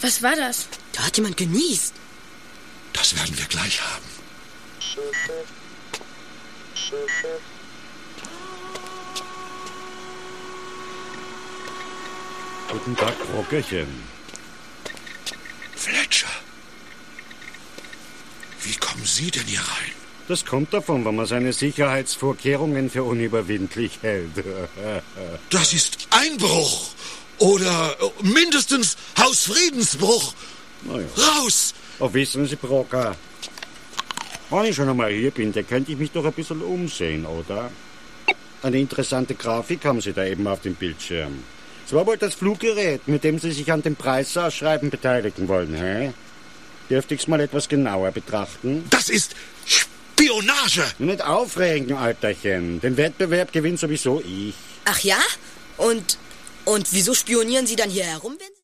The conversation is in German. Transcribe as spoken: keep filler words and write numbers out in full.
Was war das? Da hat jemand genießt. Das werden wir gleich haben. Guten Tag, Brockerchen. Fletcher. Wie kommen Sie denn hier rein? Das kommt davon, wenn man seine Sicherheitsvorkehrungen für unüberwindlich hält. Das ist Einbruch oder mindestens Hausfriedensbruch. Na ja. Raus! Oh, wissen Sie, Brocker, wenn ich schon einmal hier bin, da könnte ich mich doch ein bisschen umsehen, oder? Eine interessante Grafik haben Sie da eben auf dem Bildschirm. Es war wohl das Fluggerät, mit dem Sie sich an dem Preisausschreiben beteiligen wollen, hä? Dürfte ich's mal etwas genauer betrachten? Das ist Spionage! Nicht aufregen, Alterchen. Den Wettbewerb gewinnt sowieso ich. Ach ja? Und, und wieso spionieren Sie dann hier herum, wenn Sie...